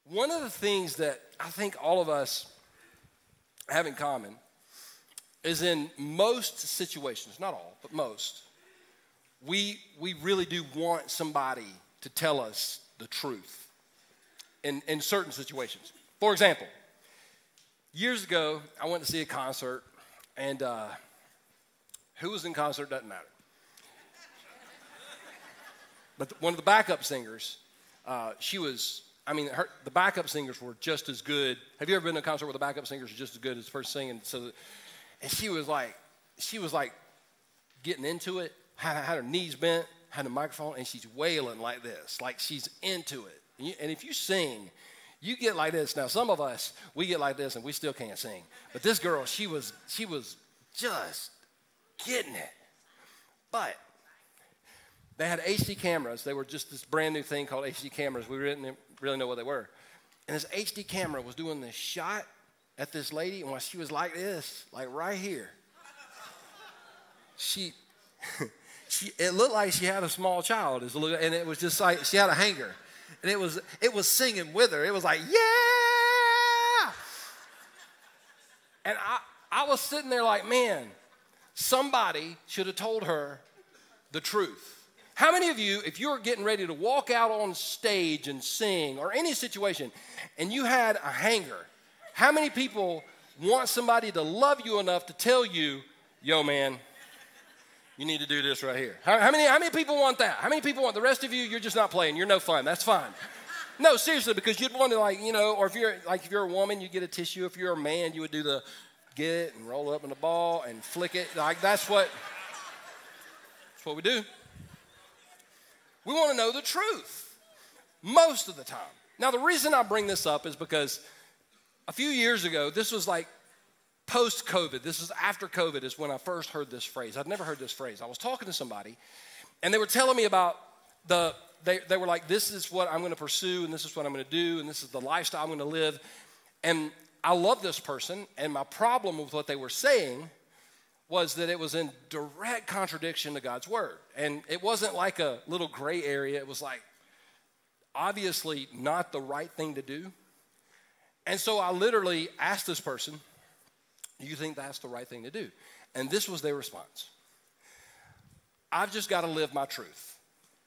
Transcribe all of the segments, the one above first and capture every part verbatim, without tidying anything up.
One of the things that I think all of us have in common is in most situations, not all, but most, we, we really do want somebody to tell us the truth in, in certain situations. For example, years ago, I went to see a concert, and uh, who was in concert doesn't matter. But one of the backup singers, uh, she was, I mean, her, the backup singers were just as good. Have you ever been to a concert where the backup singers are just as good as the first singing? So, and she was like, she was like getting into it, had, had her knees bent, had a microphone, and she's wailing like this, like she's into it. And, you, and if you sing, you get like this. Now, some of us, we get like this, and we still can't sing. But this girl, she was, she was just getting it. But they had H D cameras. They were just this brand new thing called H D cameras. We didn't really know what they were. And this H D camera was doing this shot at this lady, and while she was like this, like right here, she, she, it looked like she had a small child, and it was just like she had a hanger, and it was, it was singing with her. It was like, yeah! And I, I was sitting there like, man, somebody should have told her the truth. How many of you, if you were getting ready to walk out on stage and sing or any situation and you had a hanger, how many people want somebody to love you enough to tell you, yo, man, you need to do this right here? How, how many, how many people want that? How many people want the rest of you, you're just not playing. You're no fun. That's fine. No, seriously, because you'd want to, like, you know, or if you're like if you're a woman, you get a tissue. If you're a man, you would do the get it and roll it up in the ball and flick it. Like that's what, that's what we do. We want to know the truth most of the time. Now, the reason I bring this up is because a few years ago, this was like post-COVID. This is after COVID is when I first heard this phrase. I'd never heard this phrase. I was talking to somebody, and they were telling me about the, they, they were like, this is what I'm going to pursue, and this is what I'm going to do, and this is the lifestyle I'm going to live. And I love this person, and my problem with what they were saying was that it was in direct contradiction to God's word. And it wasn't like a little gray area. It was like obviously not the right thing to do. And so I literally asked this person, do you think that's the right thing to do? And this was their response. I've just got to live my truth.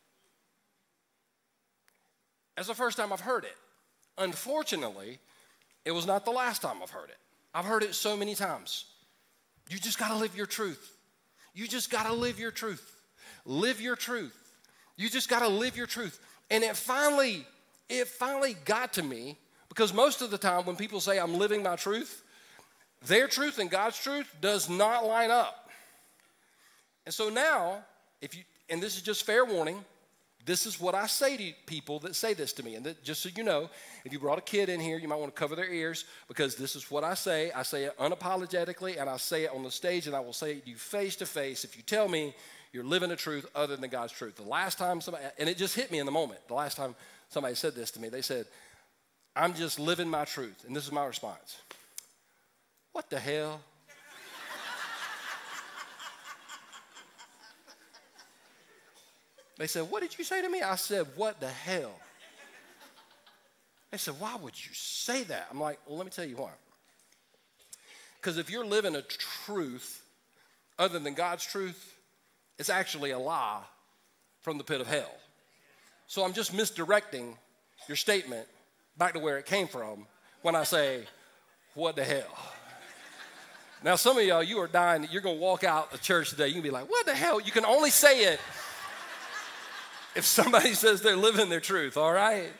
That's the first time I've heard it. Unfortunately, it was not the last time I've heard it. I've heard it so many times. You just got to live your truth. You just got to live your truth. Live your truth. You just got to live your truth. And it finally, it finally got to me because most of the time when people say I'm living my truth, their truth and God's truth does not line up. And so now, if you, and this is just fair warning, this is what I say to people that say this to me. And that, just so you know, if you brought a kid in here, you might want to cover their ears because this is what I say. I say it unapologetically, and I say it on the stage, and I will say it to you face to face if you tell me you're living a truth other than God's truth. The last time somebody, and it just hit me in the moment, the last time somebody said this to me, they said, I'm just living my truth. And this is my response. What the hell? They said, what did you say to me? I said, what the hell? They said, why would you say that? I'm like, well, let me tell you why. Because if you're living a truth other than God's truth, it's actually a lie from the pit of hell. So I'm just misdirecting your statement back to where it came from when I say, what the hell? Now, some of y'all, you are dying. You're going to walk out of church today. You can be like, what the hell? You can only say it if somebody says they're living their truth, all right?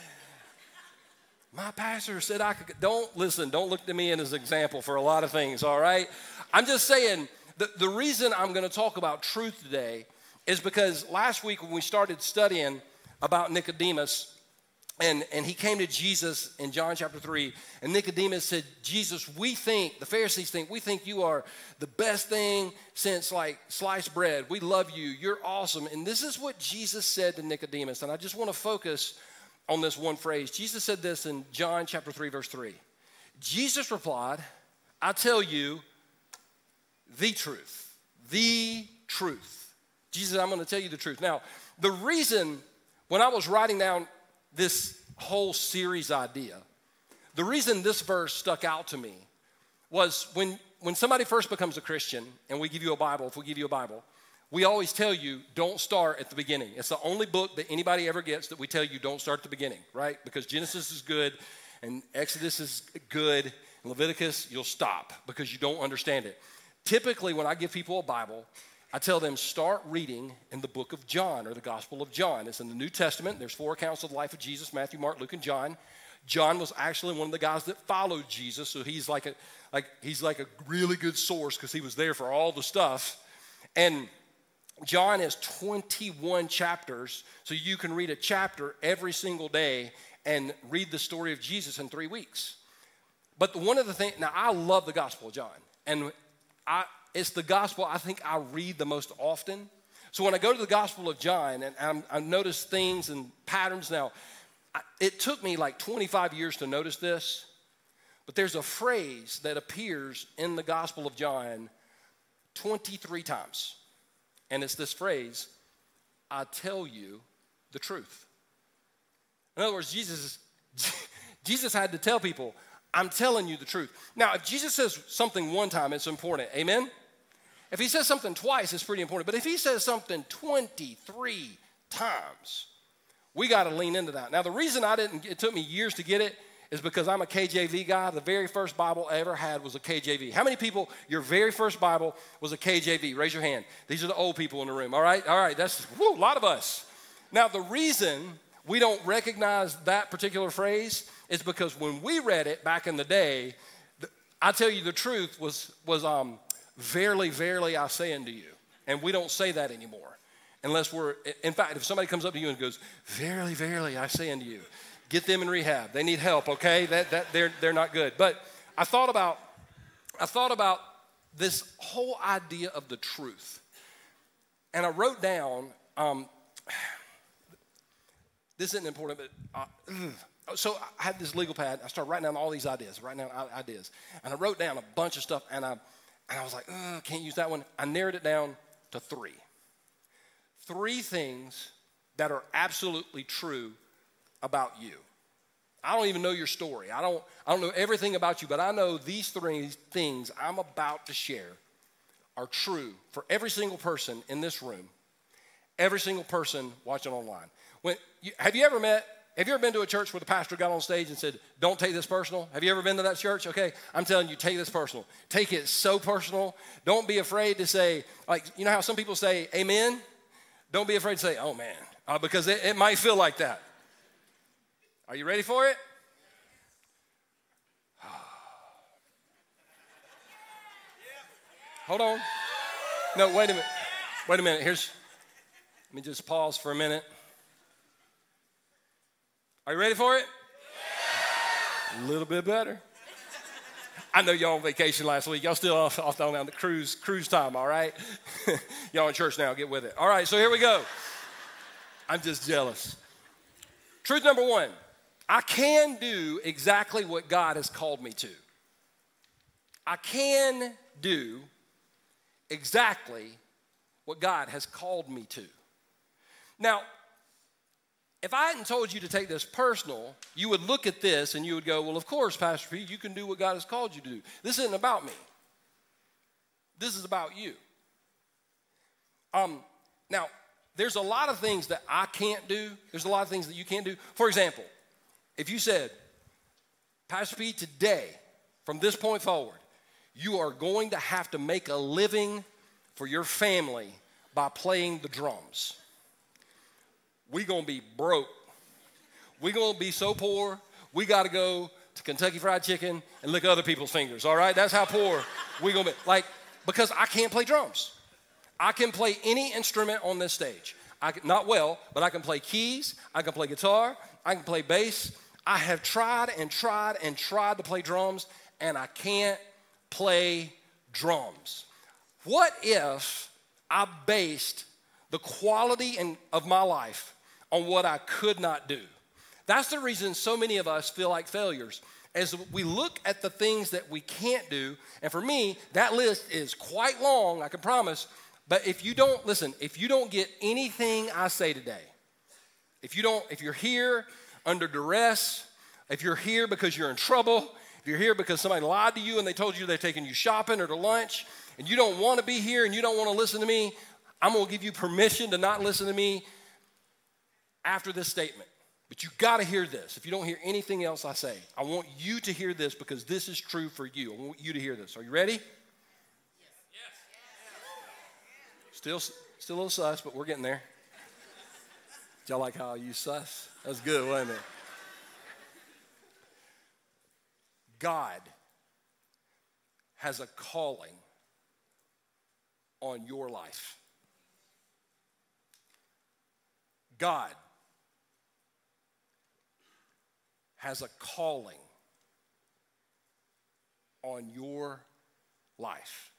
My pastor said I could. Don't listen. Don't look to me as an example for a lot of things, all right? I'm just saying the, the reason I'm going to talk about truth today is because last week when we started studying about Nicodemus, and, and he came to Jesus in John chapter three, and Nicodemus said, Jesus, we think, the Pharisees think, we think you are the best thing since like sliced bread. We love you. You're awesome. And this is what Jesus said to Nicodemus, and I just want to focus on this one phrase. Jesus said this in John chapter three, verse three. Jesus replied, I tell you the truth, the truth. Jesus said, I'm going to tell you the truth. Now, the reason when I was writing down this whole series idea, the reason this verse stuck out to me was when, when somebody first becomes a Christian and we give you a Bible, if we give you a Bible, we always tell you don't start at the beginning. It's the only book that anybody ever gets that we tell you don't start at the beginning, right? Because Genesis is good and Exodus is good and Leviticus, you'll stop because you don't understand it. Typically, when I give people a Bible, I tell them start reading in the book of John or the Gospel of John. It's in the New Testament. There's four accounts of the life of Jesus, Matthew, Mark, Luke, and John. John was actually one of the guys that followed Jesus, so he's like a, like, he's like a really good source because he was there for all the stuff. And John has twenty-one chapters, so you can read a chapter every single day and read the story of Jesus in three weeks. But the, one of the things, now I love the Gospel of John, and I, it's the gospel I think I read the most often. So when I go to the Gospel of John, and I'm, I notice things and patterns now, I, it took me like twenty-five years to notice this, but there's a phrase that appears in the Gospel of John twenty-three times. And it's this phrase, I tell you the truth. In other words, Jesus, Jesus had to tell people, I'm telling you the truth. Now, if Jesus says something one time, it's important. Amen? If he says something twice, it's pretty important. But if he says something twenty-three times, we got to lean into that. Now, the reason I didn't, it took me years to get it, is because I'm a K J V guy. The very first Bible I ever had was a K J V. How many people, your very first Bible was a K J V? Raise your hand. These are the old people in the room, all right? All right, that's whoo, a lot of us. Now, the reason we don't recognize that particular phrase is because when we read it back in the day, I tell you the truth was, was um, verily, verily, I say unto you. And we don't say that anymore. Unless we're, in fact, if somebody comes up to you and goes, verily, verily, I say unto you, get them in rehab. They need help, okay? That, that, they're, they're not good. But I thought about, I thought about this whole idea of the truth. And I wrote down, um, this isn't important, but, uh, so I had this legal pad. I started writing down all these ideas, writing down ideas. And I wrote down a bunch of stuff, and I, and I was like, oh, can't use that one. I narrowed it down to three. Three things that are absolutely true about you. I don't even know your story. I don't, I don't know everything about you, but I know these three things I'm about to share are true for every single person in this room, every single person watching online. When you, have you ever met, have you ever been to a church where the pastor got on stage and said, don't take this personal? Have you ever been to that church? Okay, I'm telling you, take this personal. Take it so personal. Don't be afraid to say, like, you know how some people say amen? Don't be afraid to say, oh man, uh, because it, it might feel like that. Are you ready for it? Hold on. No, wait a minute. Wait a minute. Here's, let me just pause for a minute. Are you ready for it? A little bit better. I know y'all on vacation last week. Y'all still off, off on the cruise, cruise time, all right? Y'all in church now, get with it. All right, so here we go. I'm just jealous. Truth number one. I can do exactly what God has called me to. I can do exactly what God has called me to. Now, if I hadn't told you to take this personal, you would look at this and you would go, well, of course, Pastor Pete, you can do what God has called you to do. This isn't about me. This is about you. Um, now, there's a lot of things that I can't do. There's a lot of things that you can't do. For example, if you said, Pastor Pete, today, from this point forward, you are going to have to make a living for your family by playing the drums. We're going to be broke. We're going to be so poor, we got to go to Kentucky Fried Chicken and lick other people's fingers, all right? That's how poor we're going to be. Like, because I can't play drums. I can play any instrument on this stage. I can, not well, but I can play keys, I can play guitar, I can play bass. I have tried and tried and tried to play drums, and I can't play drums. What if I based the quality in, of my life on what I could not do? That's the reason so many of us feel like failures. As we look at the things that we can't do, and for me, that list is quite long, I can promise, but if you don't, listen, if you don't get anything I say today, if you don't, if you're here under duress, if you're here because you're in trouble, if you're here because somebody lied to you and they told you they're taking you shopping or to lunch, and you don't want to be here and you don't want to listen to me, I'm going to give you permission to not listen to me after this statement. But you got to hear this. If you don't hear anything else I say, I want you to hear this because this is true for you. I want you to hear this. Are you ready? Yes. Yes. Still, still a little sus, but we're getting there. Y'all like how I use sus? That was good, wasn't it? God has a calling on your life. God has a calling on your life.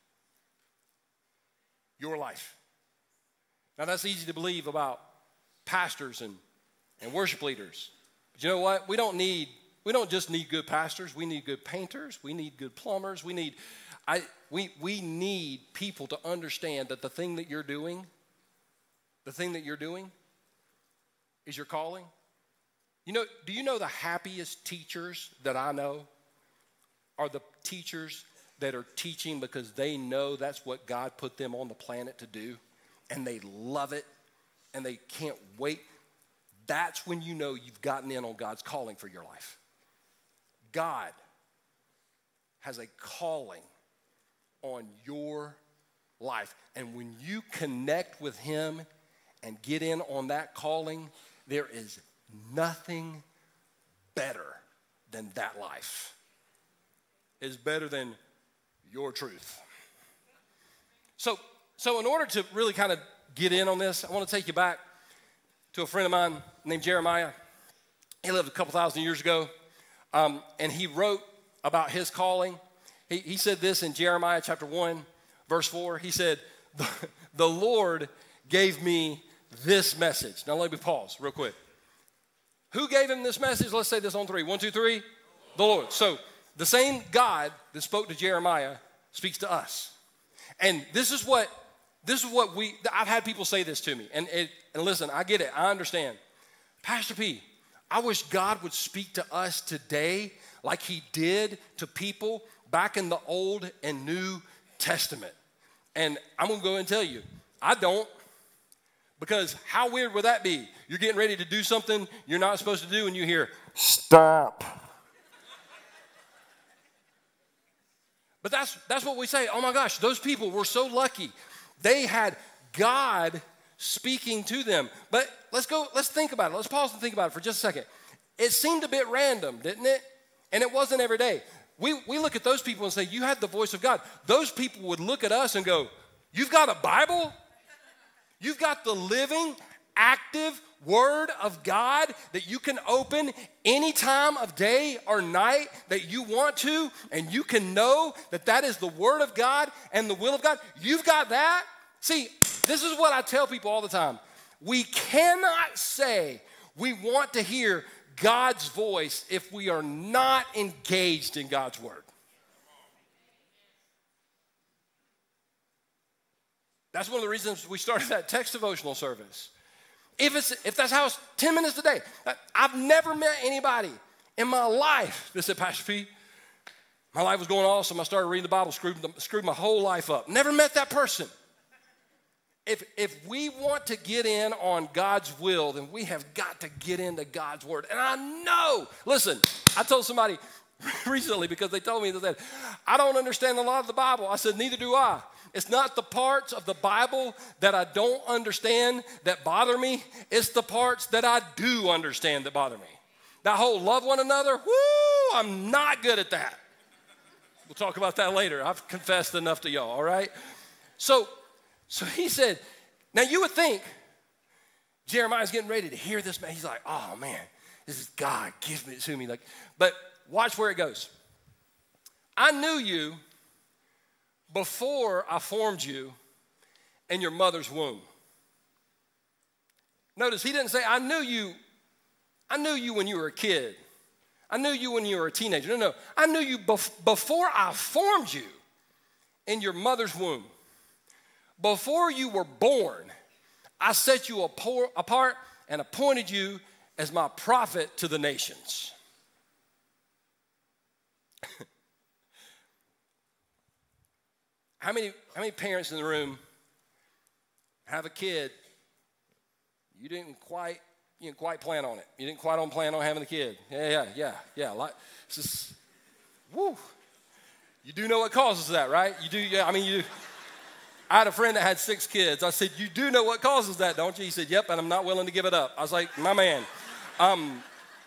Your life. Now that's easy to believe about pastors and, and worship leaders. But you know what? We don't need, we don't just need good pastors. We need good painters. We need good plumbers. We need, I, we, we need people to understand that the thing that you're doing, the thing that you're doing is your calling. You know, do you know the happiest teachers that I know are the teachers that are teaching because they know that's what God put them on the planet to do, and they love it, and they can't wait. That's when you know you've gotten in on God's calling for your life. God has a calling on your life, and when you connect with him and get in on that calling, there is nothing better than that life. It's better than your truth. So, so in order to really kind of get in on this, I want to take you back to a friend of mine named Jeremiah. He lived a couple thousand years ago, um, and he wrote about his calling. He, he said this in Jeremiah chapter one, verse four. He said, the, the Lord gave me this message. Now let me pause real quick. Who gave him this message? Let's say this on three. One, two, three. The Lord. So the same God that spoke to Jeremiah speaks to us. And this is what, this is what we, I've had people say this to me. And, it, and listen, I get it. I understand. Pastor P, I wish God would speak to us today like he did to people back in the Old and New Testament. And I'm going to go and tell you, I don't. Because how weird would that be? You're getting ready to do something you're not supposed to do and you hear, stop. But that's, that's what we say. Oh my gosh, those people were so lucky. They had God speaking to them. But let's go, let's think about it. Let's pause and think about it for just a second. It seemed a bit random, didn't it? And it wasn't every day. We, we look at those people and say, you had the voice of God. Those people would look at us and go, you've got a Bible? You've got the living, active Word of God that you can open any time of day or night that you want to, and you can know that that is the Word of God and the will of God. You've got that? See, this is what I tell people all the time. We cannot say we want to hear God's voice if we are not engaged in God's Word. That's one of the reasons we started that text devotional service. If, it's, if that's how it's ten minutes a day. I've never met anybody in my life that said, Pastor P, my life was going awesome. I started reading the Bible, screwed, screwed my whole life up. Never met that person. If, if we want to get in on God's will, then we have got to get into God's Word. And I know, listen, I told somebody recently because they told me that I don't understand a lot of the Bible. I said, neither do I. It's not the parts of the Bible that I don't understand that bother me. It's the parts that I do understand that bother me. That whole love one another, whoo, I'm not good at that. We'll talk about that later. I've confessed enough to y'all, all right? So, so he said, now you would think Jeremiah's getting ready to hear this, man. He's like, oh, man, this is God giving it to me. Like, but watch where it goes. I knew you before I formed you in your mother's womb. Notice he didn't say, I knew you, I knew you when you were a kid. I knew you when you were a teenager. No, no, I knew you bef- before I formed you in your mother's womb. Before you were born, I set you apart and appointed you as my prophet to the nations. How many, how many parents in the room have a kid, you didn't quite, you didn't quite plan on it. You didn't quite on plan on having a kid. Yeah, yeah, yeah, yeah. Like, it's just, woo. You do know what causes that, right? You do, yeah, I mean, you do. I had a friend that had six kids. I said, you do know what causes that, don't you? He said, yep, and I'm not willing to give it up. I was like, my man. Um,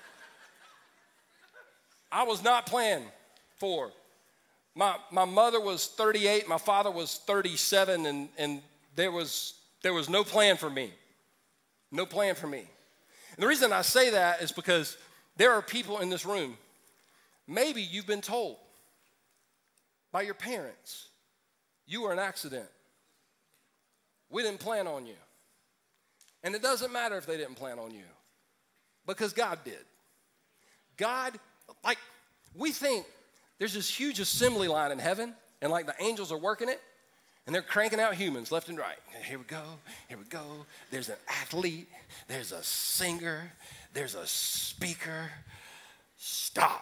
I was not planned for. My my mother was thirty-eight, my father was thirty-seven, and, and there was there was no plan for me. No plan for me. And the reason I say that is because there are people in this room, maybe you've been told by your parents, you were an accident. We didn't plan on you. And it doesn't matter if they didn't plan on you, because God did. God, like, we think there's this huge assembly line in heaven, and like the angels are working it, and they're cranking out humans left and right. Here we go, here we go. There's an athlete, there's a singer, there's a speaker. Stop.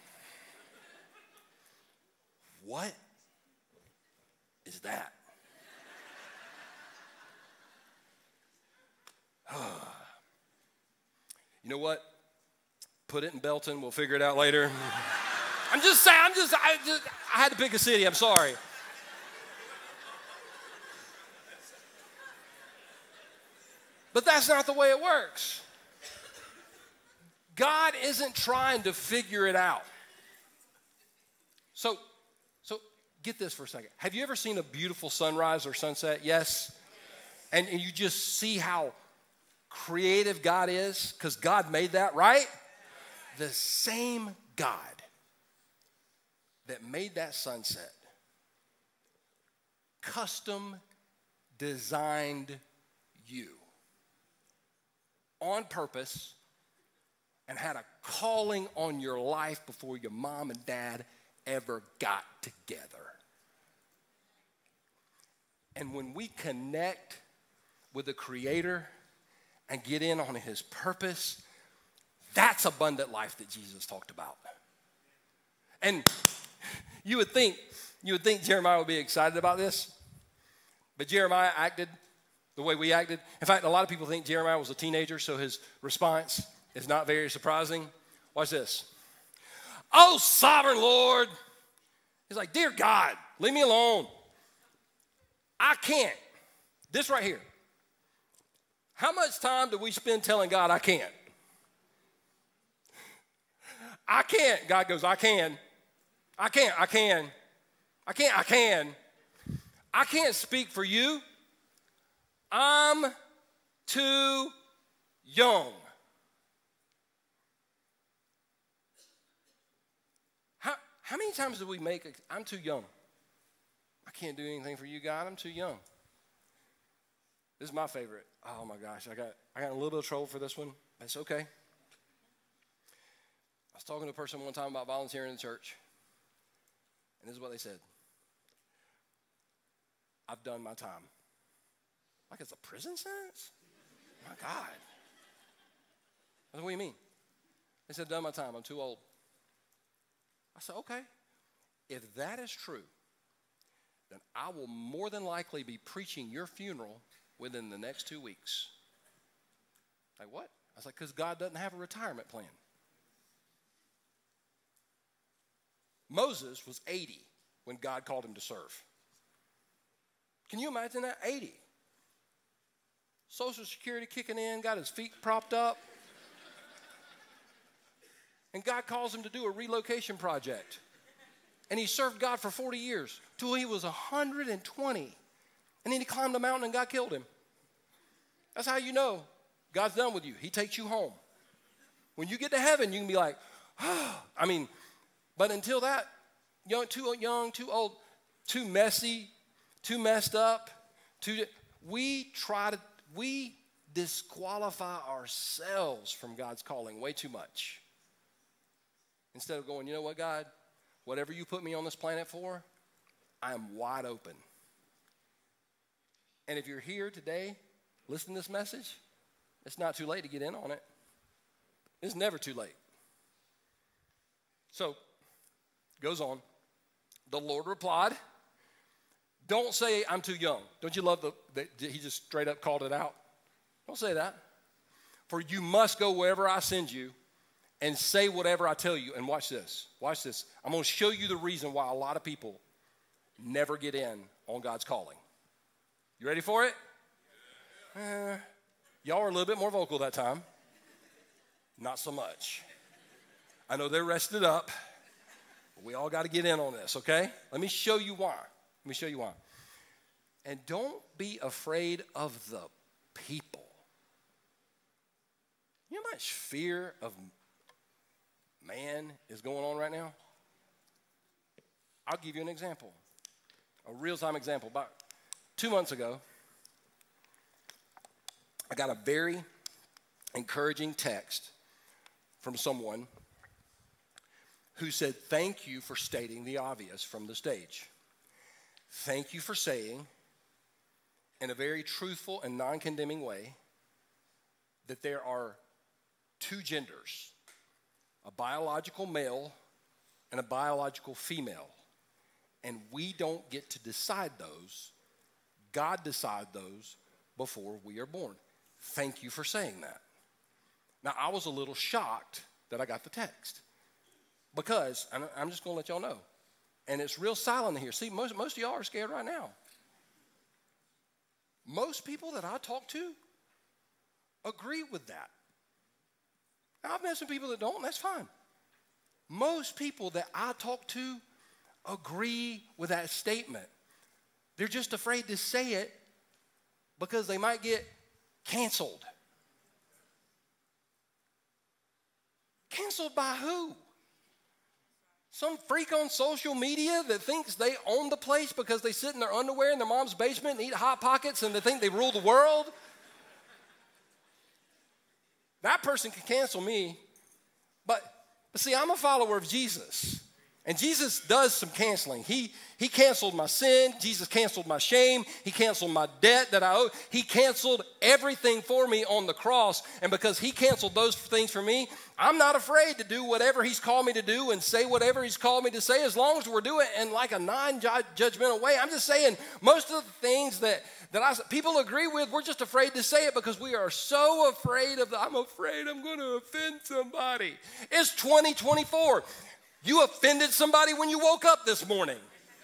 What is that? You know what? Put it in Belton. We'll figure it out later. I'm just saying, I'm just, I just, I had to pick a city. I'm sorry. But that's not the way it works. God isn't trying to figure it out. So, so get this for a second. Have you ever seen a beautiful sunrise or sunset? Yes? And, and you just see how creative God is, because God made that, right? The same God that made that sunset custom designed you on purpose and had a calling on your life before your mom and dad ever got together. And when we connect with the Creator and get in on His purpose, that's abundant life that Jesus talked about. And you would think, you would think Jeremiah would be excited about this, but Jeremiah acted the way we acted. In fact, a lot of people think Jeremiah was a teenager, so his response is not very surprising. Watch this. Oh, sovereign Lord. He's like, dear God, leave me alone. I can't. This right here. How much time do we spend telling God I can't? I can't. God goes, I can. I can't. I can. I can't. I can. I can't speak for you. I'm too young. How, how many times do we make, a, I'm too young. I can't do anything for you, God. I'm too young. This is my favorite. Oh my gosh, I got I got a little bit of trouble for this one. That's okay. I was talking to a person one time about volunteering in the church, and this is what they said. I've done my time. Like it's a prison sentence? My God. I said, what do you mean? They said, done my time. I'm too old. I said, okay. If that is true, then I will more than likely be preaching your funeral within the next two weeks. Like what? I was like, because God doesn't have a retirement plan. Moses was eighty when God called him to serve. Can you imagine that? eighty. Social Security kicking in, got his feet propped up. And God calls him to do a relocation project. And he served God for forty years till he was one hundred twenty. And then he climbed a mountain and God killed him. That's how you know God's done with you. He takes you home. When you get to heaven, you can be like, oh. I mean, but until that, young, too young, too old, too messy, too messed up, too, we try to, we disqualify ourselves from God's calling way too much. Instead of going, you know what, God, whatever you put me on this planet for, I am wide open. And if you're here today, listen to this message, it's not too late to get in on it. It's never too late. So, goes on. The Lord replied, don't say I'm too young. Don't you love the, that he just straight up called it out? Don't say that. For you must go wherever I send you and say whatever I tell you. And watch this. Watch this. I'm going to show you the reason why a lot of people never get in on God's calling. You ready for it? Uh, y'all are a little bit more vocal that time. Not so much. I know they're rested up, but we all got to get in on this, okay? Let me show you why. Let me show you why. And don't be afraid of the people. You know how much fear of man is going on right now? I'll give you an example, a real-time example. About two months ago, I got a very encouraging text from someone who said, thank you for stating the obvious from the stage. Thank you for saying, in a very truthful and non-condemning way, that there are two genders, a biological male and a biological female, and we don't get to decide those. God decided those before we are born. Thank you for saying that. Now, I was a little shocked that I got the text because, and I'm just going to let y'all know, and it's real silent in here. See, most, most of y'all are scared right now. Most people that I talk to agree with that. Now, I've met some people that don't, and that's fine. Most people that I talk to agree with that statement. They're just afraid to say it because they might get canceled. Canceled by who? Some freak on social media that thinks they own the place because they sit in their underwear in their mom's basement and eat Hot Pockets and they think they rule the world? That person can cancel me. But, but see, I'm a follower of Jesus. And Jesus does some canceling. He, he canceled my sin. Jesus canceled my shame. He canceled my debt that I owe. He canceled everything for me on the cross. And because he canceled those things for me, I'm not afraid to do whatever he's called me to do and say whatever he's called me to say, as long as we're doing it in like a non-judgmental way. I'm just saying most of the things that, that I, people agree with, we're just afraid to say it because we are so afraid of the, I'm afraid I'm going to offend somebody. It's twenty twenty-four. You offended somebody when you woke up this morning.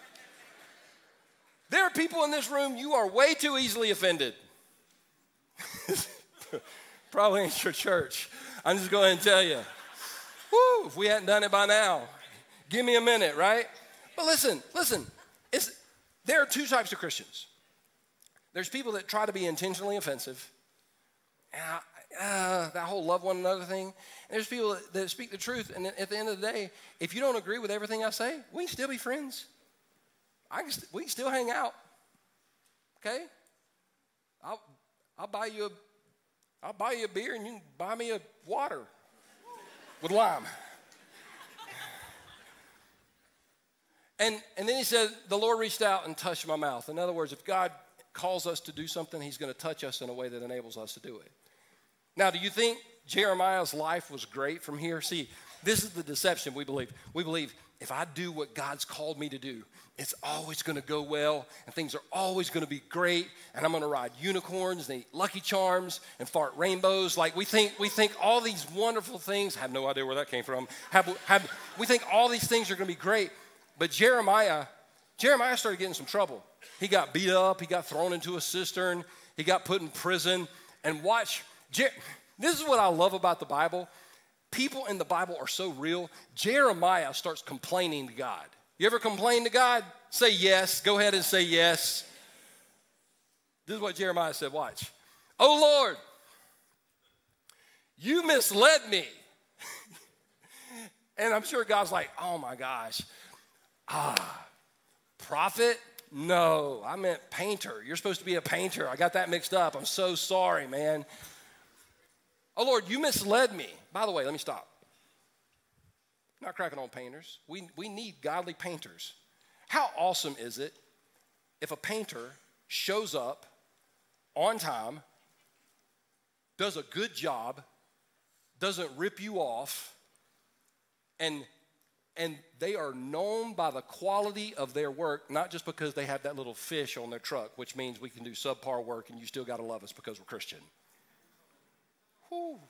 There are people in this room, you are way too easily offended. Probably ain't your church. I'm just going to tell you. Woo, if we hadn't done it by now, give me a minute, right? But listen, listen, it's, there are two types of Christians. There's people that try to be intentionally offensive. Uh, uh, that whole love one another thing. And there's people that, that speak the truth, and at the end of the day, if you don't agree with everything I say, we can still be friends. I can, we can still hang out. Okay? I'll I'll buy you a I'll buy you a beer, and you can buy me a water with lime. And and then he said, the Lord reached out and touched my mouth. In other words, if God calls us to do something, he's going to touch us in a way that enables us to do it. Now, do you think Jeremiah's life was great from here? See, this is the deception we believe. We believe if I do what God's called me to do, it's always going to go well, and things are always going to be great, and I'm going to ride unicorns and eat Lucky Charms and fart rainbows. Like we think, we think all these wonderful things. I have no idea where that came from. Have, have, we think all these things are going to be great, but Jeremiah, Jeremiah started getting some trouble. He got beat up. He got thrown into a cistern. He got put in prison. And watch. Jer- this is what I love about the Bible. People in the Bible are so real. Jeremiah starts complaining to God. You ever complain to God? Say yes. Go ahead and say yes. This is what Jeremiah said. Watch. Oh, Lord, you misled me. And I'm sure God's like, oh, my gosh. Ah, prophet? No, I meant painter. You're supposed to be a painter. I got that mixed up. I'm so sorry, man. Oh, Lord, you misled me. By the way, let me stop. I'm not cracking on painters. We, we need godly painters. How awesome is it if a painter shows up on time, does a good job, doesn't rip you off, and and they are known by the quality of their work, not just because they have that little fish on their truck, which means we can do subpar work and you still got to love us because we're Christian. Whew.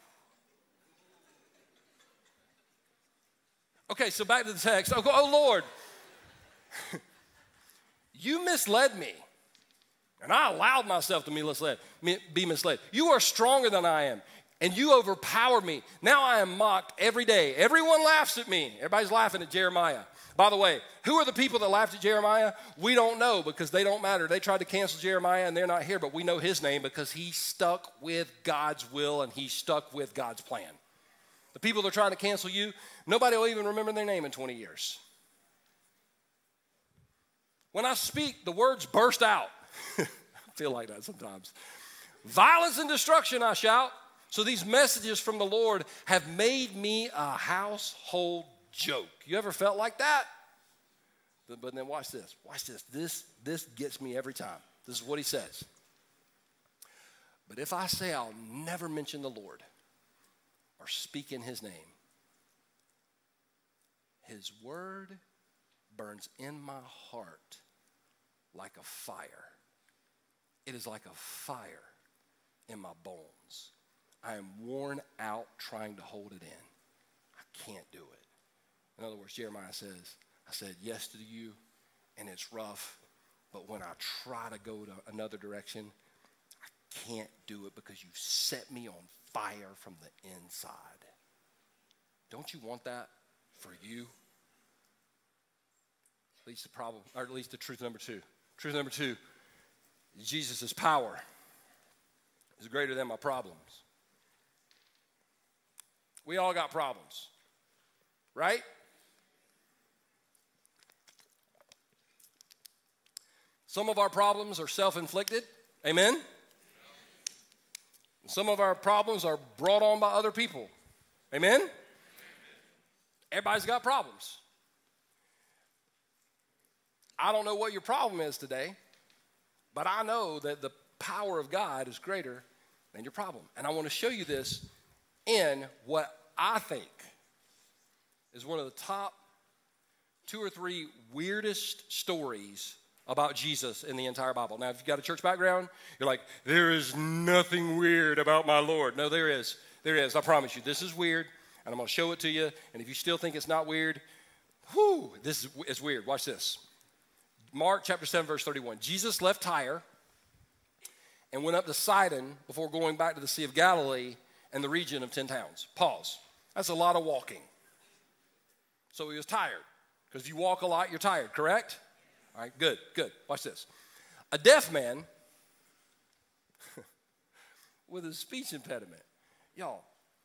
Okay, so back to the text. Oh, oh Lord, you misled me, and I allowed myself to be misled, be misled. You are stronger than I am, and you overpower me. Now I am mocked every day. Everyone laughs at me. Everybody's laughing at Jeremiah. By the way, who are the people that laughed at Jeremiah? We don't know because they don't matter. They tried to cancel Jeremiah, and they're not here, but we know his name because he stuck with God's will, and he stuck with God's plan. The people that are trying to cancel you, nobody will even remember their name in twenty years. When I speak, the words burst out. I feel like that sometimes. Violence and destruction, I shout. So these messages from the Lord have made me a household joke. You ever felt like that? But, but then watch this. Watch this. This, this gets me every time. This is what he says. But if I say I'll never mention the Lord or speak in his name, his word burns in my heart like a fire. It is like a fire in my bones. I am worn out trying to hold it in. I can't do it. In other words, Jeremiah says, I said yes to you, and it's rough, but when I try to go to another direction, I can't do it because you set me on fire from the inside. Don't you want that for you? At least the problem, or at least the truth number two. Truth number two, Jesus' power is greater than my problems. We all got problems, right? Some of our problems are self-inflicted, amen? Some of our problems are brought on by other people, amen? Everybody's got problems. I don't know what your problem is today, but I know that the power of God is greater than your problem. And I want to show you this in what I think is one of the top two or three weirdest stories about Jesus in the entire Bible. Now, if you've got a church background, you're like, there is nothing weird about my Lord. No, there is. There is. I promise you. This is weird, and I'm going to show it to you. And if you still think it's not weird, whew, this is it's weird. Watch this. Mark chapter seven, verse thirty-one. Jesus left Tyre and went up to Sidon before going back to the Sea of Galilee and the region of ten towns. Pause. That's a lot of walking. So he was tired. Because if you walk a lot, you're tired, correct? All right, good, good. Watch this. A deaf man with a speech impediment. Y'all,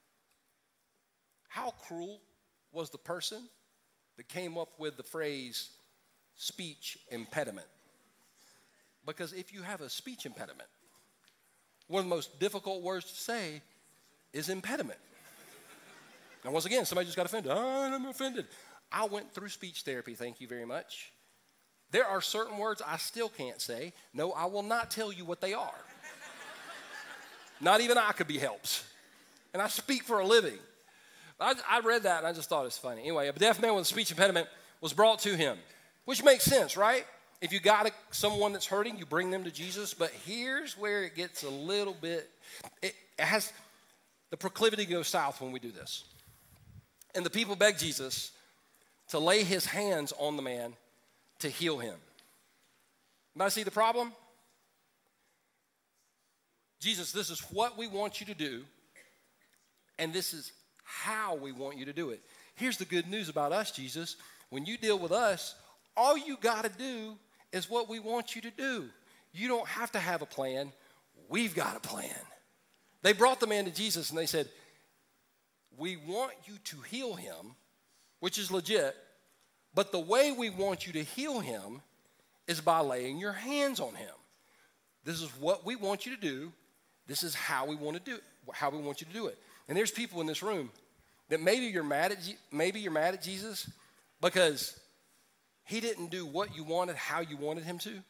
how cruel was the person that came up with the phrase speech impediment? Because if you have a speech impediment, one of the most difficult words to say is impediment. Now, once again, somebody just got offended. Oh, I'm offended. I went through speech therapy, thank you very much. There are certain words I still can't say. No, I will not tell you what they are. Not even I could be helped. And I speak for a living. I, I read that and I just thought it was funny. Anyway, a deaf man with a speech impediment was brought to him, which makes sense, right? If you got a, someone that's hurting, you bring them to Jesus. But here's where it gets a little bit, it, it has the proclivity to go south when we do this. And the people begged Jesus to lay his hands on the man to heal him. Now, see the problem? Jesus, this is what we want you to do, and this is how we want you to do it. Here's the good news about us, Jesus. When you deal with us, all you got to do is what we want you to do. You don't have to have a plan. We've got a plan. They brought the man to Jesus, and they said, we want you to heal him, which is legit, but the way we want you to heal him is by laying your hands on him. This is what we want you to do. This is how we want to do it, how we want you to do it. And there's people in this room that maybe you're mad at maybe you're mad at Jesus because he didn't do what you wanted, how you wanted him to.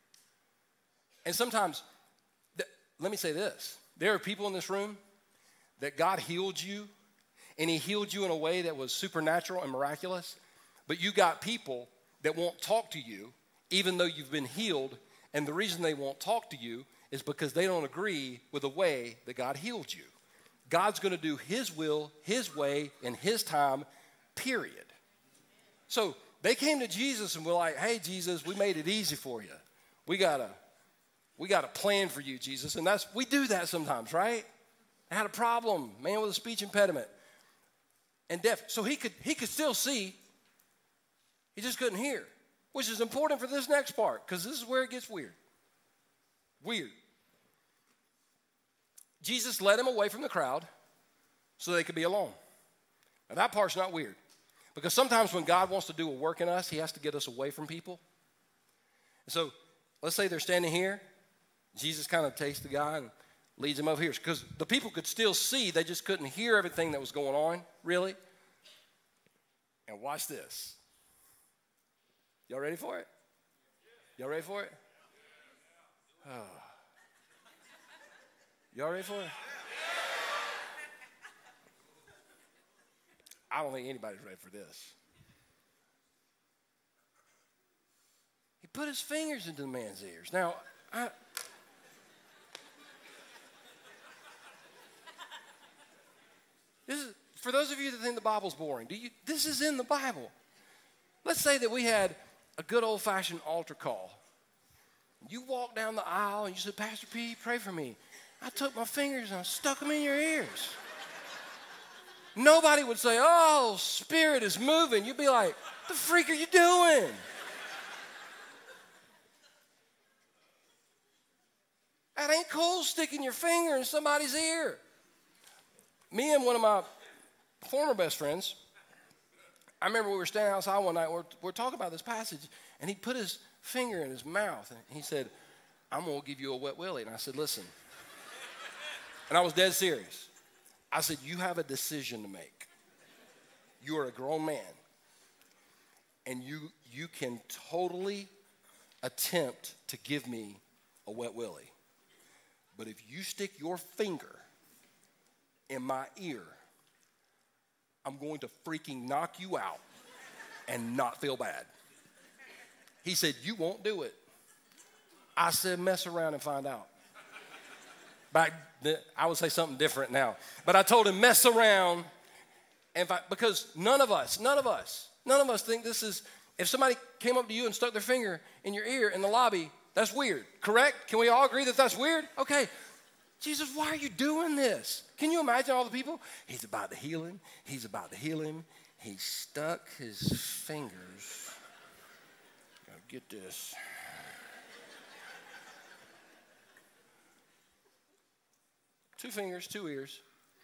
And sometimes, th- let me say this. There are people in this room that God healed you, and he healed you in a way that was supernatural and miraculous, but you got people that won't talk to you even though you've been healed, and the reason they won't talk to you is because they don't agree with the way that God healed you. God's going to do his will, his way, in his time, period. So they came to Jesus and were like, hey, Jesus, we made it easy for you. We got a, we got a plan for you, Jesus. And that's we do that sometimes, right? I had a problem, man with a speech impediment and deaf. So he could, he could still see. He just couldn't hear, which is important for this next part because this is where it gets weird. Weird. Jesus led him away from the crowd so they could be alone. Now that part's not weird because sometimes when God wants to do a work in us, he has to get us away from people. And so let's say they're standing here. Jesus kind of takes the guy and leads him over here because the people could still see. They just couldn't hear everything that was going on, really. And watch this. Y'all ready for it? Y'all ready for it? Oh. Y'all ready for it? I don't think anybody's ready for this. He put his fingers into the man's ears. Now, I, this is for those of you that think the Bible's boring. Do you? This is in the Bible. Let's say that we had a good old-fashioned altar call. You walk down the aisle and you said, Pastor P, pray for me. I took my fingers and I stuck them in your ears. Nobody would say, oh, Spirit is moving. You'd be like, the freak are you doing? That ain't cool, sticking your finger in somebody's ear. Me and one of my former best friends, I remember we were standing outside one night, we're, we're talking about this passage, and he put his finger in his mouth, and he said, I'm going to give you a wet willy. And I said, listen. And I was dead serious. I said, you have a decision to make. You are a grown man, and you, you can totally attempt to give me a wet willy. But if you stick your finger in my ear, I'm going to freaking knock you out and not feel bad. He said, you won't do it. I said, mess around and find out. Back then, I would say something different now. But I told him, mess around. And find, because none of us, none of us, none of us think this is, if somebody came up to you and stuck their finger in your ear in the lobby, that's weird, correct? Can we all agree that that's weird? Okay. Jesus, why are you doing this? Can you imagine all the people? He's about to heal him. He's about to heal him. He stuck his fingers. Gotta get this. Two fingers, two ears.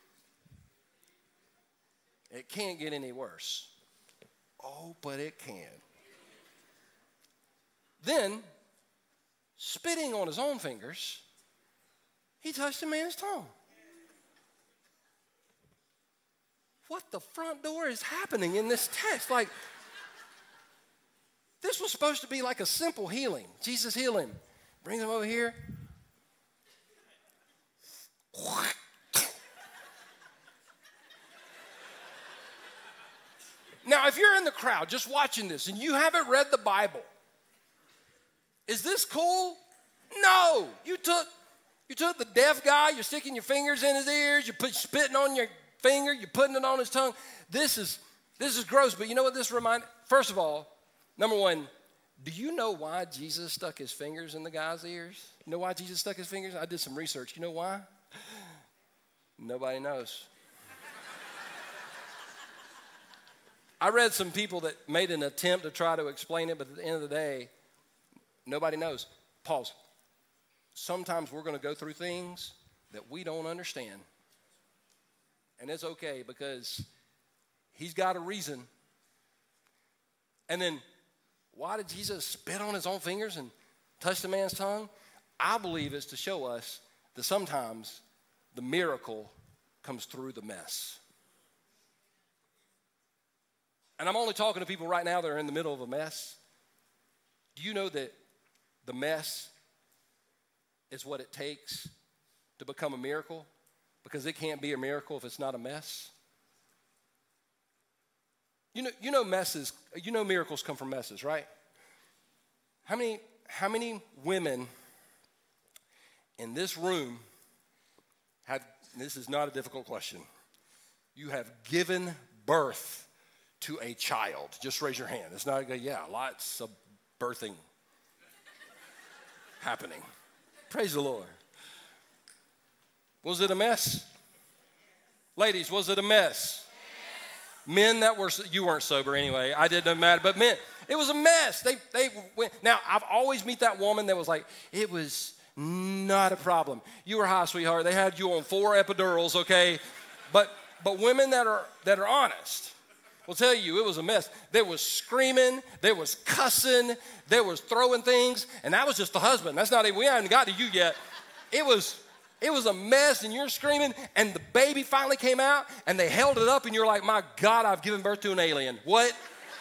It can't get any worse. Oh, but it can. Then, spitting on his own fingers, he touched the man's tongue. What the front door is happening in this text? Like, this was supposed to be like a simple healing. Jesus healed him. Brings him over here. Now, if you're in the crowd just watching this and you haven't read the Bible, is this cool? No. You took, you took the deaf guy, you're sticking your fingers in his ears, you're put, spitting on your finger, you're putting it on his tongue. This is, this is gross, but you know what this reminds? First of all, number one, do you know why Jesus stuck his fingers in the guy's ears? You know why Jesus stuck his fingers? I did some research. You know why? Nobody knows. I read some people that made an attempt to try to explain it, but at the end of the day, nobody knows. Pause. Sometimes we're going to go through things that we don't understand. And it's okay because he's got a reason. And then, why did Jesus spit on his own fingers and touch the man's tongue? I believe it's to show us that sometimes the miracle comes through the mess. And I'm only talking to people right now that are in the middle of a mess. Do you know that the mess is what it takes to become a miracle? because it can't be a miracle if it's not a mess. You know, you know messes, you know miracles come from messes, right? How many, how many women in this room have, this is not a difficult question, you have given birth to a child? Just raise your hand. It's not, yeah, lots of birthing happening. Praise the Lord. Was it a mess? Ladies, was it a mess? Yes. Men that were, you weren't sober anyway. I didn't matter, but men, it was a mess. They, they went. Now, I've always meet that woman that was like, it was not a problem. You were high, sweetheart. They had you on four epidurals, okay? But, but women that are, that are honest will tell you it was a mess. There was screaming, there was cussing, there was throwing things, and that was just the husband. That's not even, we haven't got to you yet. It was, it was a mess, and you're screaming, and the baby finally came out, and they held it up, and you're like, my God, I've given birth to an alien. What?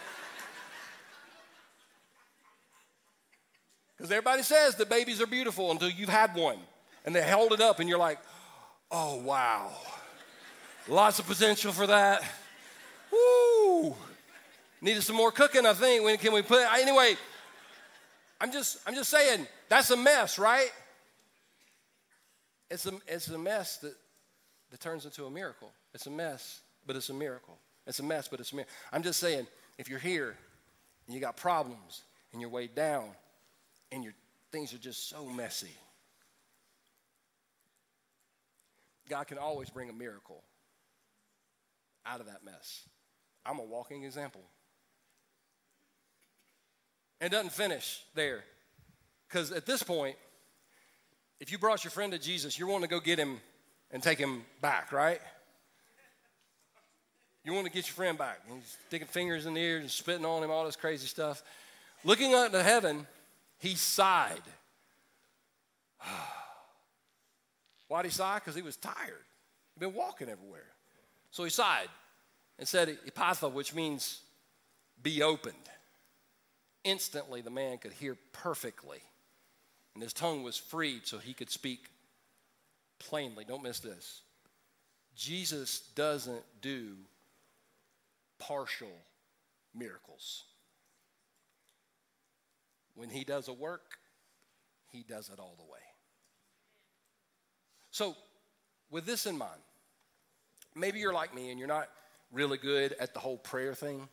Because everybody says that babies are beautiful until you've had one, and they held it up, and you're like, oh, wow. Lots of potential for that. Woo! Needed some more cooking, I think. When can we put, anyway, I'm just, I'm just saying, that's a mess, right? It's a, it's a mess that, that turns into a miracle. It's a mess, but it's a miracle. It's a mess, but it's a miracle. I'm just saying, if you're here and you got problems and you're weighed down and your things are just so messy, God can always bring a miracle out of that mess. I'm a walking example. And it doesn't finish there. Because at this point, if you brought your friend to Jesus, you're wanting to go get him and take him back, right? You want to get your friend back. And he's sticking fingers in the ears and spitting on him, all this crazy stuff. Looking up to heaven, he sighed. Why'd he sigh? Because he was tired. He'd been walking everywhere. So he sighed and said, Ephphatha, which means be opened. Instantly, the man could hear perfectly, and his tongue was freed so he could speak plainly. Don't miss this. Jesus doesn't do partial miracles. When he does a work, he does it all the way. So, with this in mind, maybe you're like me and you're not really good at the whole prayer thing.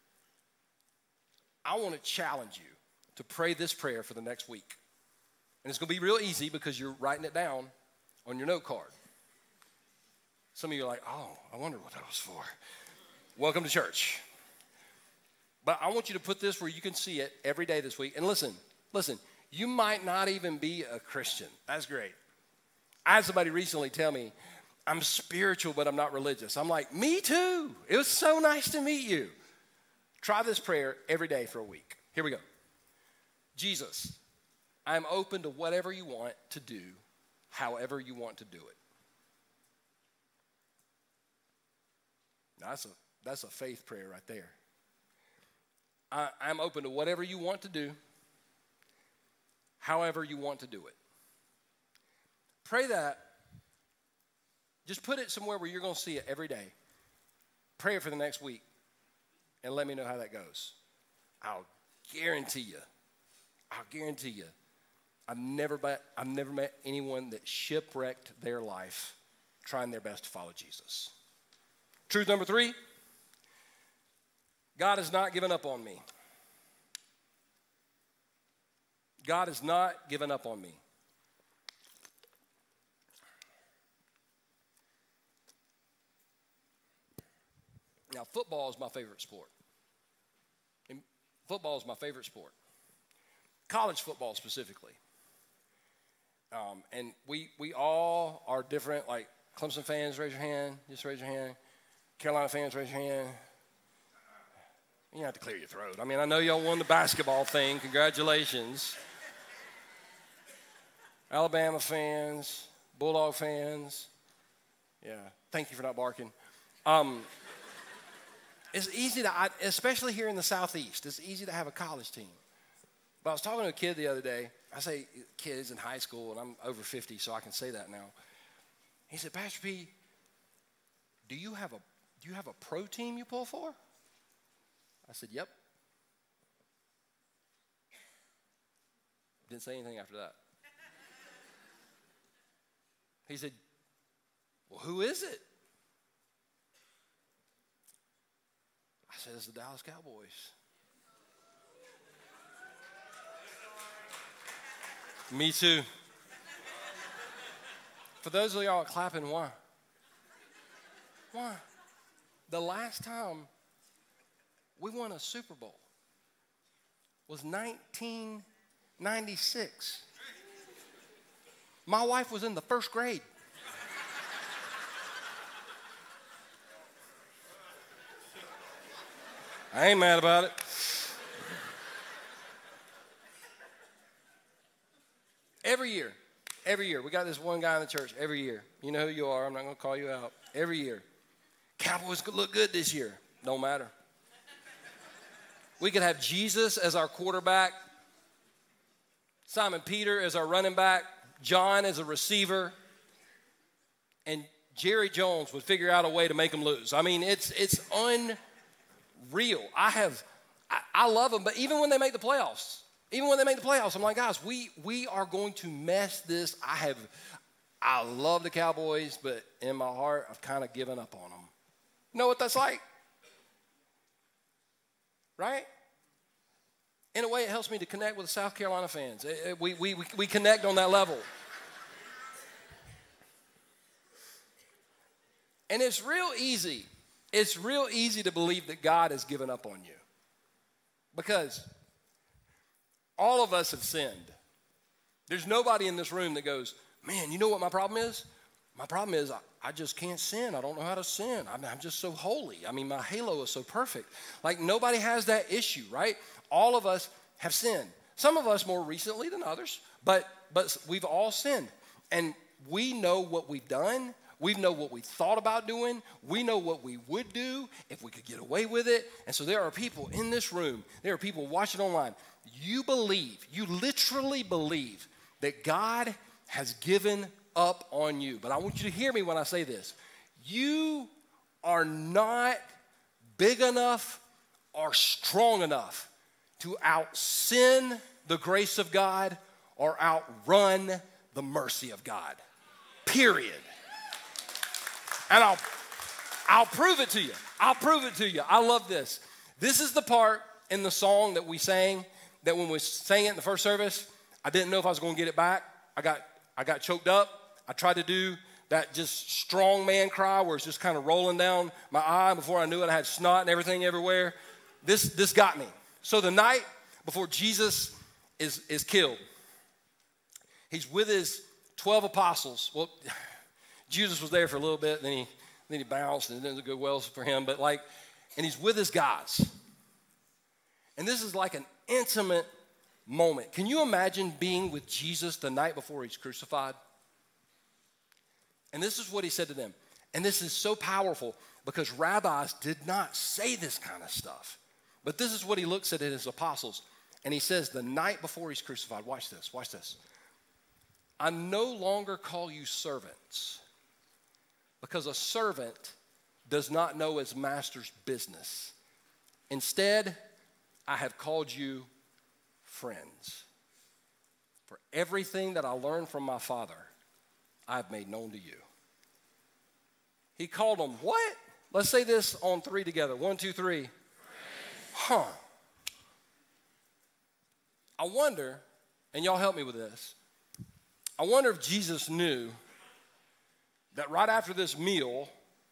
I want to challenge you to pray this prayer for the next week. And it's going to be real easy because you're writing it down on your note card. Some of you are like, oh, I wonder what that was for. Welcome to church. But I want you to put this where you can see it every day this week. And listen, listen, you might not even be a Christian. That's great. I had somebody recently tell me, I'm spiritual, but I'm not religious. I'm like, me too. It was so nice to meet you. Try this prayer every day for a week. Here we go. Jesus, I'm open to whatever you want to do, however you want to do it. Now, that's a, that's a faith prayer right there. I, I'm open to whatever you want to do, however you want to do it. Pray that. Just put it somewhere where you're going to see it every day. Pray it for the next week, and let me know how that goes. I'll guarantee you, I'll guarantee you, I've never met, I've never met anyone that shipwrecked their life trying their best to follow Jesus. Truth number three, God has not given up on me. God has not given up on me. Now, football is my favorite sport. And football is my favorite sport. College football specifically. Um, and we we all are different. Like Clemson fans, raise your hand. Just raise your hand. Carolina fans, raise your hand. You have to clear your throat. I mean, I know y'all won the basketball thing. Congratulations. Alabama fans, Bulldog fans. Yeah, thank you for not barking. Um, it's easy to, especially here in the Southeast, it's easy to have a college team. But I was talking to a kid the other day. I say kids in high school, and I'm over fifty, so I can say that now. He said, Pastor P, do you have a do you have a pro team you pull for? I said, yep. Didn't say anything after that. He said, well, who is it? I said, it's the Dallas Cowboys. Me too. For those of y'all clapping, why? Why? The last time we won a Super Bowl was nineteen ninety-six. My wife was in the first grade. I ain't mad about it. Every year, every year, we got this one guy in the church every year. You know who you are. I'm not going to call you out. Every year. Cowboys could look good this year. Don't matter. We could have Jesus as our quarterback, Simon Peter as our running back, John as a receiver, and Jerry Jones would figure out a way to make them lose. I mean, it's it's unreal. I have, I, I love them, but even when they make the playoffs, even when they make the playoffs, I'm like, guys, we we are going to mess this. I have, I love the Cowboys, but in my heart, I've kind of given up on them. You know what that's like? Right? In a way, it helps me to connect with the South Carolina fans. It, it, we, we, we connect on that level. And it's real easy. It's real easy to believe that God has given up on you. Because all of us have sinned. There's nobody in this room that goes, man, you know what my problem is? My problem is I, I just can't sin. I don't know how to sin. I'm, I'm just so holy. I mean, my halo is so perfect. Like, nobody has that issue, right? All of us have sinned. Some of us more recently than others, but but we've all sinned. And we know what we've done. We know what we thought about doing. We know what we would do if we could get away with it. And so there are people in this room, there are people watching online. You believe, you literally believe that God has given up on you. But I want you to hear me when I say this. You are not big enough or strong enough to out-sin the grace of God or outrun the mercy of God. Period. And I'll, I'll prove it to you. I'll prove it to you. I love this. This is the part in the song that we sang that when we sang it in the first service, I didn't know if I was going to get it back. I got, I got choked up. I tried to do that just strong man cry where it's just kind of rolling down my eye. Before I knew it, I had snot and everything everywhere. This, this got me. So the night before Jesus is, is killed, he's with his twelve apostles. Well, Jesus was there for a little bit, then he, then he bounced, and it didn't go well for him. But like, and he's with his guys. And this is like an intimate moment. Can you imagine being with Jesus the night before he's crucified? And this is what he said to them. And this is so powerful because rabbis did not say this kind of stuff. But this is what he looks at in his apostles. And he says the night before he's crucified, watch this, watch this. I no longer call you servants because a servant does not know his master's business. Instead, I have called you friends. For everything that I learned from my Father, I've made known to you. He called them what? Let's say this on three together. One, two, three. Friends. Huh. I wonder, and y'all help me with this, I wonder if Jesus knew that right after this meal,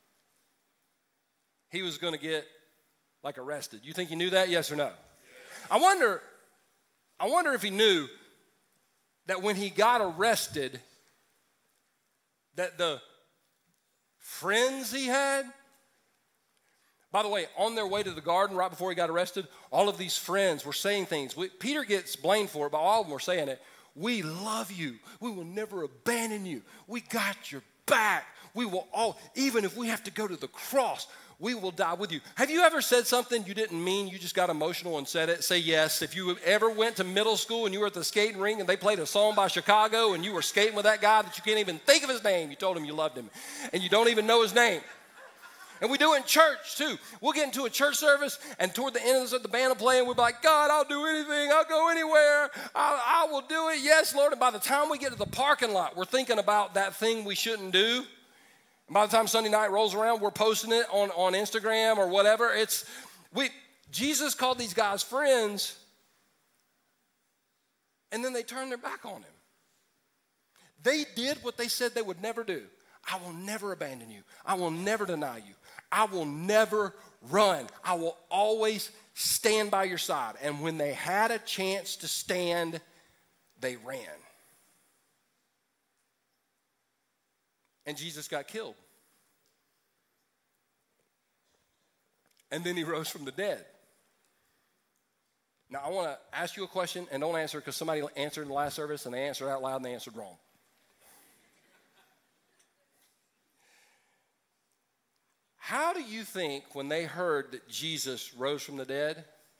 he was going to get like arrested. You think he knew that? Yes or no? Yes. I wonder, I wonder if he knew that when he got arrested, that the friends he had, by the way, on their way to the garden right before he got arrested, all of these friends were saying things. We, Peter gets blamed for it, but all of them were saying it. We love you. We will never abandon you. We got your back. We will all, even if we have to go to the cross, we will die with you. Have you ever said something you didn't mean, you just got emotional and said it? Say yes. If you ever went to middle school and you were at the skating rink and they played a song by Chicago and you were skating with that guy that you can't even think of his name, you told him you loved him and you don't even know his name. And we do it in church too. We'll get into a church service and toward the end of the, the band will play and we'll be like, God, I'll do anything. I'll go anywhere. I, I will do it. Yes, Lord. And by the time we get to the parking lot, we're thinking about that thing we shouldn't do. And by the time Sunday night rolls around, we're posting it on, on Instagram or whatever. It's we Jesus called these guys friends, and then they turned their back on him. They did what they said they would never do. I will never abandon you. I will never deny you. I will never run. I will always stand by your side. And when they had a chance to stand, they ran. And Jesus got killed. And then he rose from the dead. Now, I want to ask you a question, and don't answer it because somebody answered in the last service, and they answered out loud, and they answered wrong. How do you think when they heard that Jesus rose from the dead,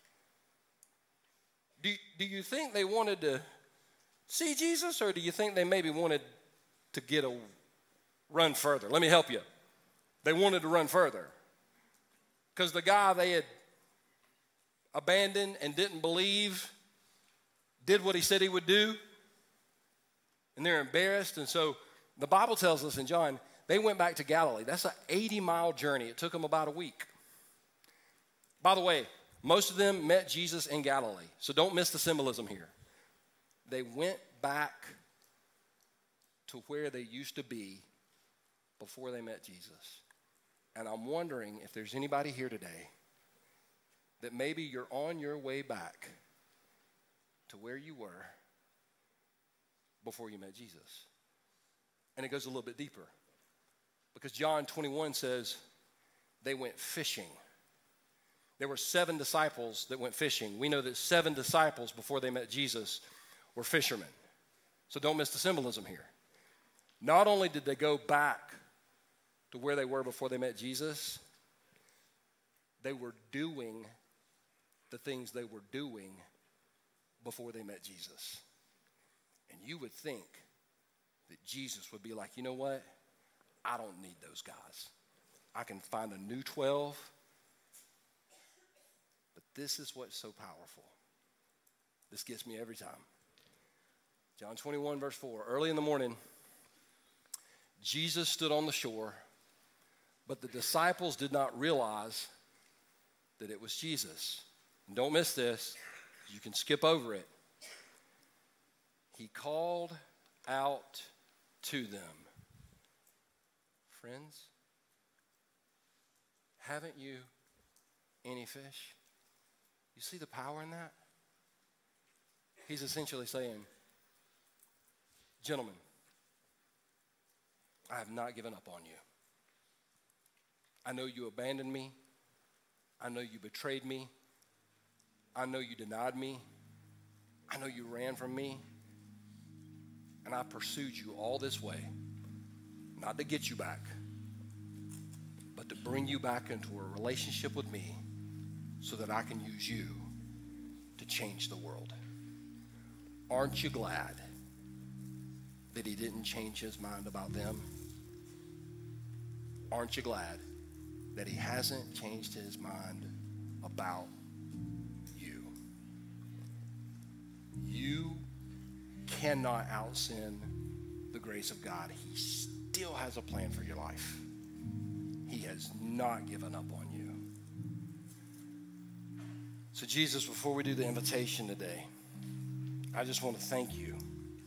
do, do you think they wanted to see Jesus, or do you think they maybe wanted to get a run further? Let me help you. They wanted to run further because the guy they had abandoned and didn't believe did what he said he would do, and they're embarrassed. And so the Bible tells us in John, they went back to Galilee. That's an eighty-mile journey. It took them about a week. By the way, most of them met Jesus in Galilee, so don't miss the symbolism here. They went back to where they used to be before they met Jesus. And I'm wondering if there's anybody here today that maybe you're on your way back to where you were before you met Jesus. And it goes a little bit deeper. Because John twenty-one says they went fishing. There were seven disciples that went fishing. We know that seven disciples before they met Jesus were fishermen. So don't miss the symbolism here. Not only did they go back to where they were before they met Jesus, they were doing the things they were doing before they met Jesus. And you would think that Jesus would be like, you know what? I don't need those guys. I can find a new twelve. But this is what's so powerful. This gets me every time. John twenty-one, verse four. Early in the morning, Jesus stood on the shore, but the disciples did not realize that it was Jesus. And don't miss this. You can skip over it. He called out to them. Friends, haven't you any fish? You see the power in that? He's essentially saying, gentlemen, I have not given up on you. I know you abandoned me. I know you betrayed me. I know you denied me. I know you ran from me. And I pursued you all this way. Not to get you back, but to bring you back into a relationship with me so that I can use you to change the world. Aren't you glad that he didn't change his mind about them? Aren't you glad that he hasn't changed his mind about you? You cannot out-sin the grace of God. He still has a plan for your life. He has not given up on you. So Jesus, before we do the invitation today, I just want to thank you.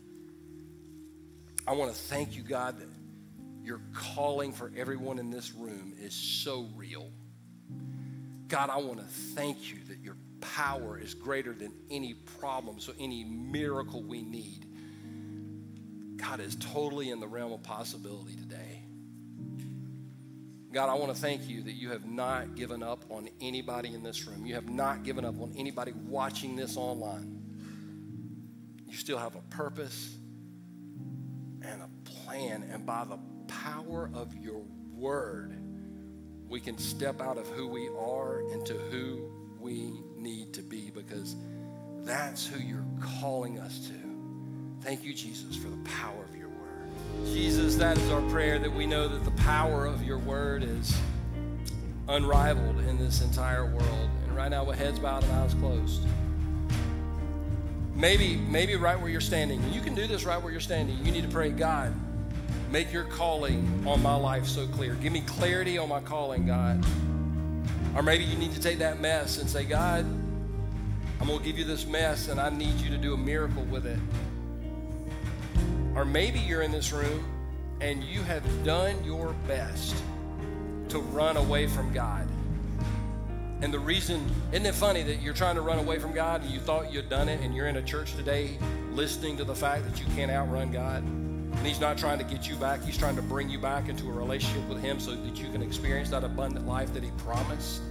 I want to thank you, God, that your calling for everyone in this room is so real. God, I want to thank you that your power is greater than any problem, so any miracle we need, God, is totally in the realm of possibility today. God, I want to thank you that you have not given up on anybody in this room. You have not given up on anybody watching this online. You still have a purpose and a plan, and by the power of your word, we can step out of who we are into who we need to be, because that's who you're calling us to. Thank you, Jesus, for the power of your word. Jesus, that is our prayer, that we know that the power of your word is unrivaled in this entire world. And right now, with heads bowed and eyes closed, maybe, maybe right where you're standing, you can do this right where you're standing. You need to pray, God, make your calling on my life so clear. Give me clarity on my calling, God. Or maybe you need to take that mess and say, God, I'm going to give you this mess and I need you to do a miracle with it. Or maybe you're in this room and you have done your best to run away from God. And the reason, isn't it funny that you're trying to run away from God and you thought you'd done it, and you're in a church today listening to the fact that you can't outrun God? And he's not trying to get you back. He's trying to bring you back into a relationship with him so that you can experience that abundant life that he promised.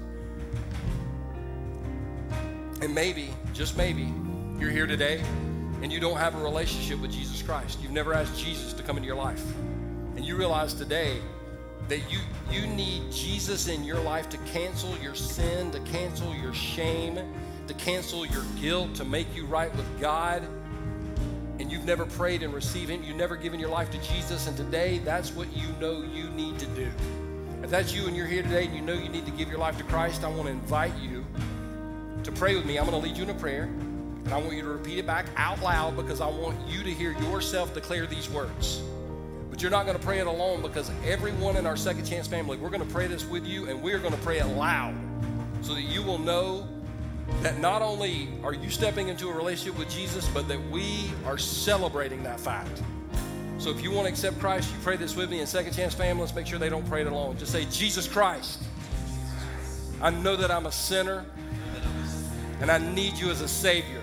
And maybe, just maybe, you're here today and you don't have a relationship with Jesus Christ. You've never asked Jesus to come into your life. And you realize today that you, you need Jesus in your life to cancel your sin, to cancel your shame, to cancel your guilt, to make you right with God. And you've never prayed and received him. You've never given your life to Jesus. And today, that's what you know you need to do. If that's you and you're here today and you know you need to give your life to Christ, I want to invite you to pray with me. I'm going to lead you in a prayer, and I want you to repeat it back out loud, because I want you to hear yourself declare these words. But you're not going to pray it alone, because everyone in our Second Chance family, we're going to pray this with you, and we're going to pray it loud so that you will know that not only are you stepping into a relationship with Jesus, but that we are celebrating that fact. So if you want to accept Christ, you pray this with me. In Second Chance family, let's make sure they don't pray it alone. Just say, Jesus Christ, I know that I'm a sinner and I need you as a Savior.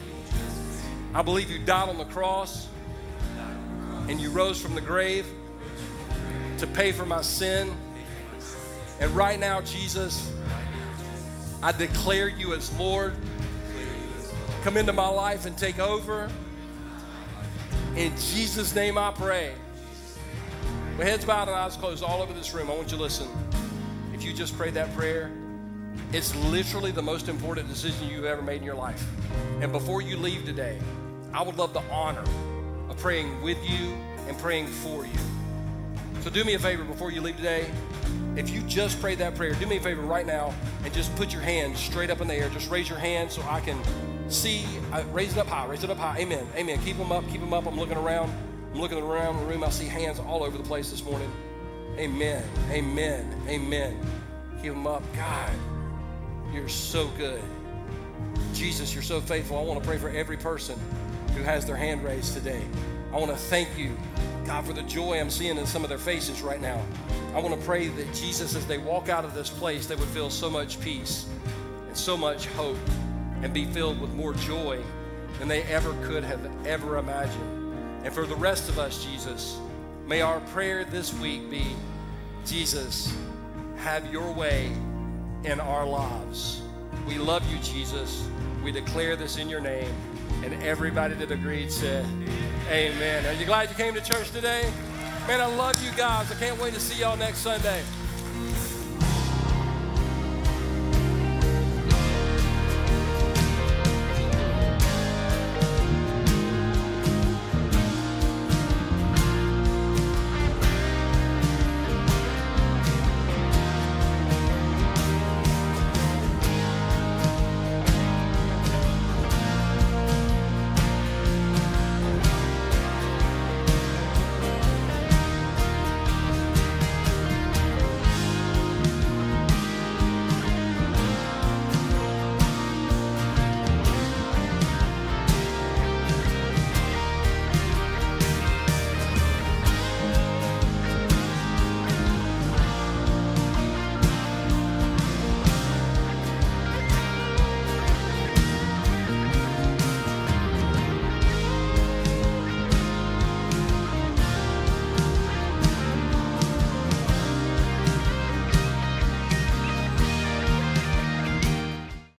I believe you died on the cross and you rose from the grave to pay for my sin. And right now, Jesus, I declare you as Lord. Come into my life and take over. In Jesus' name I pray. With heads bowed and eyes closed all over this room, I want you to listen. If you just prayed that prayer, it's literally the most important decision you've ever made in your life. And before you leave today, I would love the honor of praying with you and praying for you. So do me a favor before you leave today. If you just prayed that prayer, do me a favor right now and just put your hand straight up in the air. Just raise your hand so I can see. Uh, raise it up high, raise it up high. Amen, amen. Keep them up, keep them up. I'm looking around. I'm looking around the room. I see hands all over the place this morning. Amen, amen, amen. Keep them up. God, you're so good. Jesus, you're so faithful. I want to pray for every person who has their hand raised today. I want to thank you, God, for the joy I'm seeing in some of their faces right now. I want to pray that Jesus, as they walk out of this place, they would feel so much peace and so much hope and be filled with more joy than they ever could have ever imagined. And for the rest of us, Jesus, may our prayer this week be, Jesus, have your way in our lives. We love you, Jesus. We declare this in your name. And everybody that agreed said, amen. Are you glad you came to church today? Man, I love you guys. I can't wait to see y'all next Sunday.